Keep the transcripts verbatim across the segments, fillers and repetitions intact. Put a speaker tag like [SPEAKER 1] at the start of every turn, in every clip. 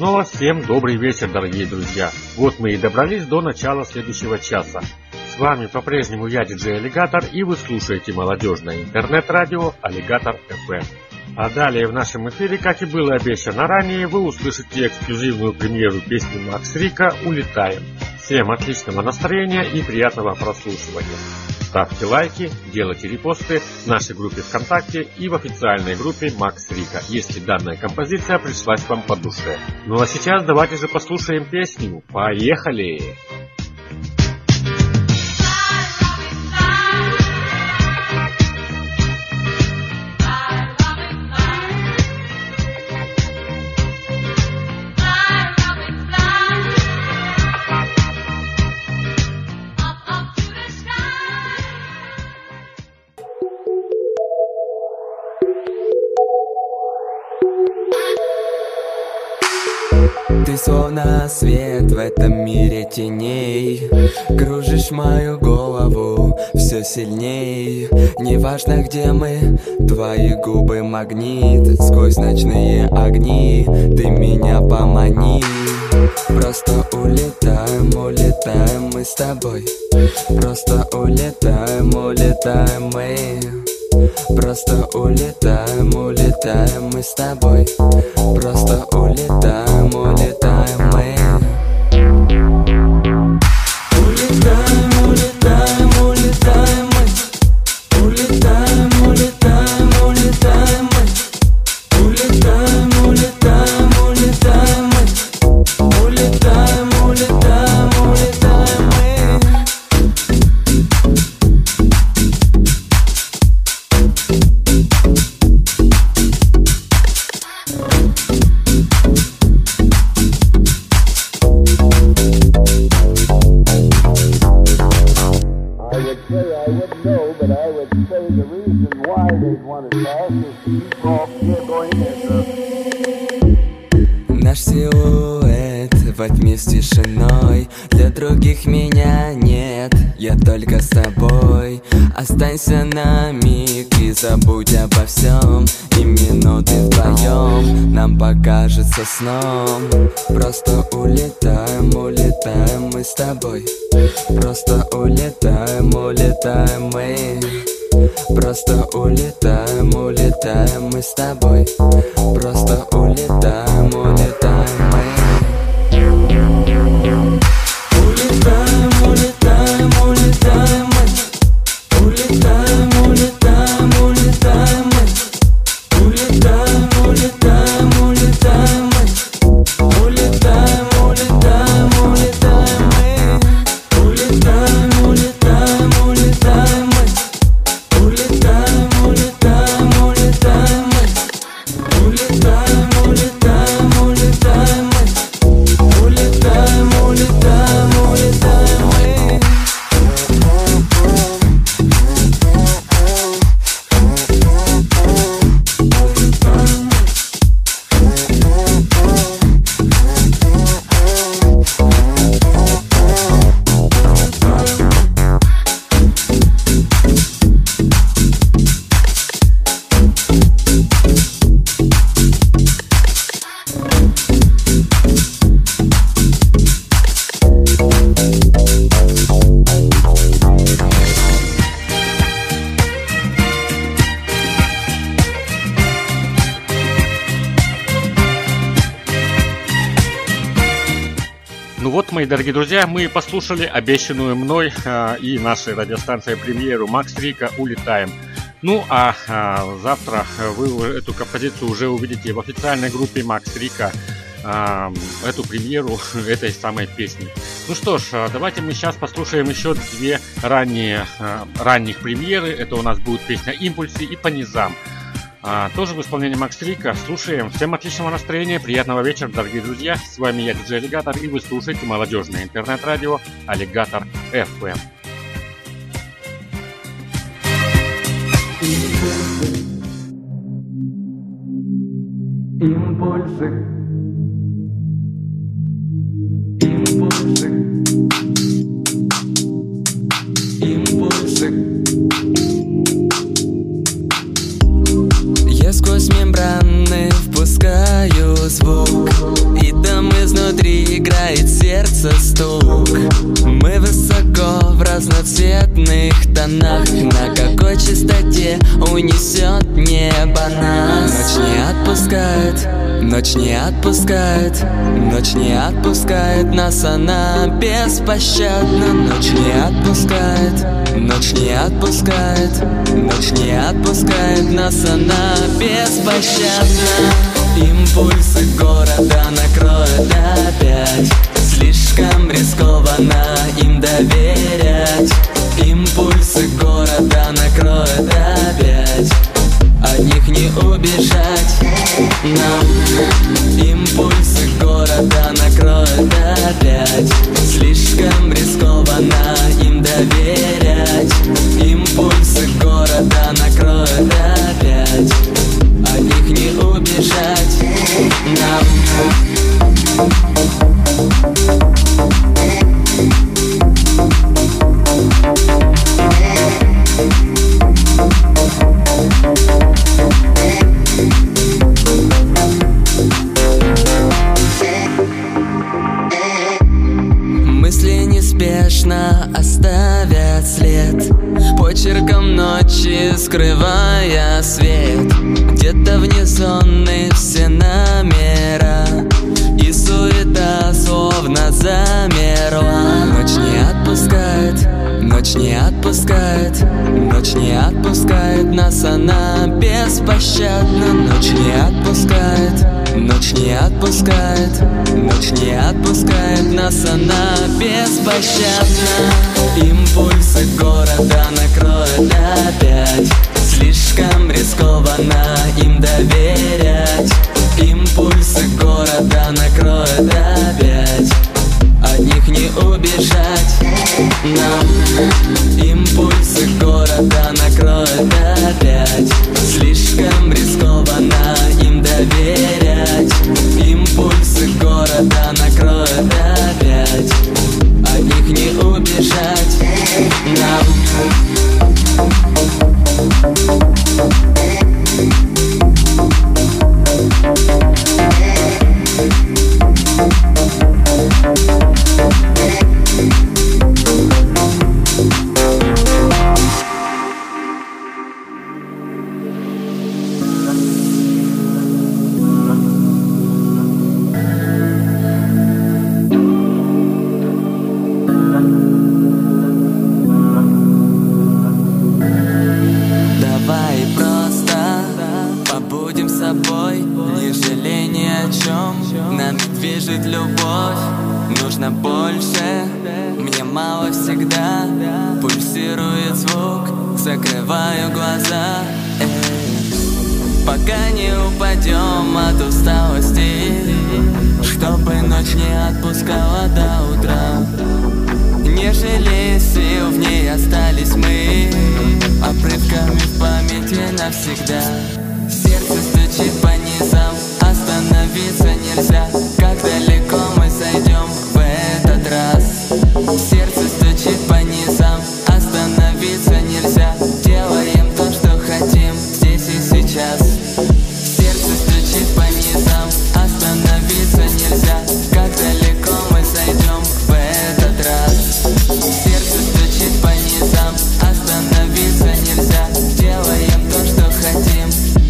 [SPEAKER 1] снова всем добрый вечер, дорогие друзья. Вот мы и добрались до начала следующего часа. С вами по-прежнему я, диджей Аллигатор, и вы слушаете молодежное интернет-радио Аллигатор эф эм. А далее в нашем эфире, как и было обещано ранее, вы услышите эксклюзивную премьеру песни Макс Рика «Улетаем». Всем отличного настроения и приятного прослушивания. Ставьте лайки, делайте репосты в нашей группе ВКонтакте и в официальной группе Макс Рика, если данная композиция пришлась вам по душе. Ну а сейчас давайте же послушаем песню. Поехали!
[SPEAKER 2] Ты словно свет в этом мире теней, кружишь мою голову все сильней. Неважно, где мы, твои губы магнит. Сквозь ночные огни ты меня помани. Просто улетаем, улетаем мы с тобой. Просто улетаем, улетаем мы. Просто улетаем, улетаем мы с тобой. Просто улетаем, улетаем мы. Улетаем, улетаем, улетаем мы. Улетаем, улетаем, улетаем мы. Улетаем, улетаем, улетаем мы. Улетаем, улетаем, улетаем мы. Наш силуэт во тьме с тишиной. Для других меня нет, я только с тобой. Останься на миг и забудь обо всем. И минуты вдвоем нам покажется сном. Просто улетаем, улетаем мы с тобой. Просто улетаем, улетаем мы. Просто улетаем, улетаем мы с тобой. Просто улетаем, улетаем мы. Улетаем, улетаем, улетаем мы. Улетаем, улетаем, улетаем мы. Улетаем, улетаем, улетаем мы. Улетаем, улетаем, улетаем мы. Улетаем, улетаем, улетаем мы. Улетаем, улетаем, улетаем мы. Улетаем, улетаем, улетаем мы. Улетаем, улетаем, улетаем мы.
[SPEAKER 1] Ну вот, мои дорогие друзья, мы послушали обещанную мной э, и нашей радиостанцией премьеру Макс Рика «Улетаем». Ну а э, завтра вы эту композицию уже увидите в официальной группе Макс Рика, э, эту премьеру этой самой песни. Ну что ж, давайте мы сейчас послушаем еще две ранние, э, ранних премьеры. Это у нас будет песня «Импульсы» и «По низам». А, тоже в исполнении Макс Рика. Слушаем. Всем отличного настроения, приятного вечера, дорогие друзья. С вами я, диджей Аллигатор, и вы слушаете молодежное интернет-радио Аллигатор эф эм.
[SPEAKER 2] Импульсы. Импульсы. Импульсы. Я сквозь мембраны впускаю звук, и до
[SPEAKER 3] сердце стук. Мы высоко в разноцветных тонах. На какой частоте унесет небо нас? Ночь не отпускает, ночь не отпускает, ночь не отпускает нас, она беспощадна. Ночь не отпускает, ночь не отпускает, ночь не отпускает нас, она беспощадна. Импульсы города накроют опять, слишком рискованно им доверять. Импульсы города накроют опять, от них не убежать нам. Импульсы города накроют опять, слишком рискованно им доверять. Импульсы города накроют опять, от них не убежать нам. Мысли неспешно оставят след, почерком ночи скрывая свет. Где-то вне зоны все номера, и суета словно замерла. Ночь не отпускает, ночь не отпускает, ночь не отпускает нас, она беспощадна. Ночь не отпускает, ночь не отпускает, ночь не отпускает нас, она беспощадна. Импульсы города накроют опять, слишком рискованно им доверять. Импульсы города накроют опять, от них не убежать нам. Импульсы города накроют опять, слишком рискованно им доверять. Импульсы города накроют опять, от них не убежать нам. Давай просто побудем собой, не жалей ни о чем. Нами движет любовь, нужно больше. Мне мало всегда, пульсирует звук, закрываю глаза. Эй, пока не упадем от усталости, чтобы ночь не отпускала до утра. Не жалей сил, в ней остались мы, обрывками в памяти навсегда. Сердце стучит по низам, остановиться нельзя. Как далеко мы зайдем в этот раз? Сердце стучит по низам, остановиться нельзя. Делаем то, что хотим, здесь и сейчас. Сердце стучит по низам, остановиться нельзя. Как далеко мы зайдем в этот раз? Сердце стучит по низам, остановиться нельзя. Делаем то, что хотим.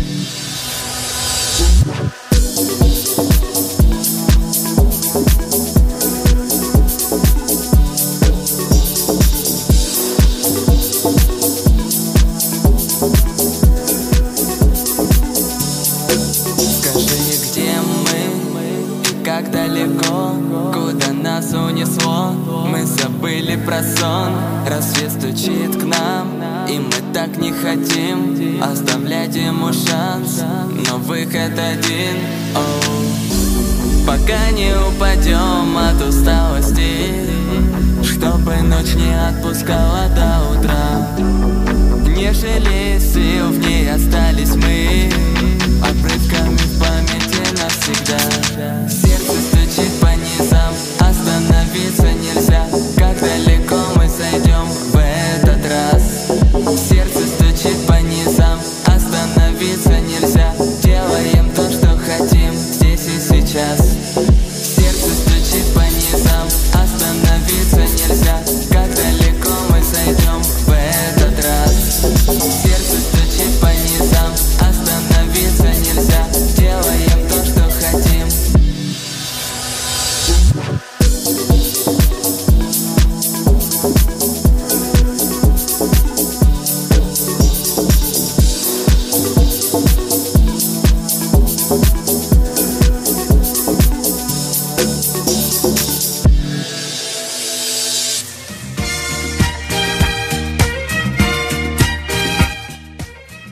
[SPEAKER 3] Как далеко, куда нас унесло. Мы забыли про сон, рассвет стучит к нам, и мы так не хотим оставлять ему шанс, но выход один. Оу. Пока не упадем от усталости, чтобы ночь не отпускала до утра. Не жалей сил, в ней остались мы, обрывками в памяти навсегда. Сердце стучит по низам, остановиться нельзя. Как далеко мы зайдем в этот раз? Сердце стучит по низам, остановиться нельзя. Делаем то, что хотим, здесь и сейчас. Сердце стучит по низам,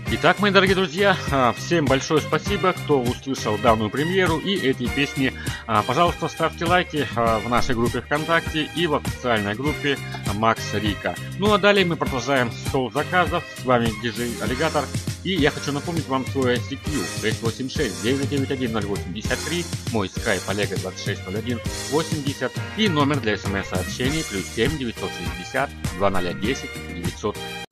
[SPEAKER 1] Итак, мои дорогие друзья, всем большое спасибо, кто услышал данную премьеру и эти песни. Пожалуйста, ставьте лайки в нашей группе ВКонтакте и в официальной группе Макс Рика. Ну а далее мы продолжаем стол заказов. С вами диджей Аллигатор. И я хочу напомнить вам свой ай си кью шесть восемь шесть девять девять один ноль восемьдесят три, мой скайп Олега двадцать шесть ноль один восемьдесят и номер для смс-сообщений плюс семь девятьсот шестьдесят двадцать десять девятьсот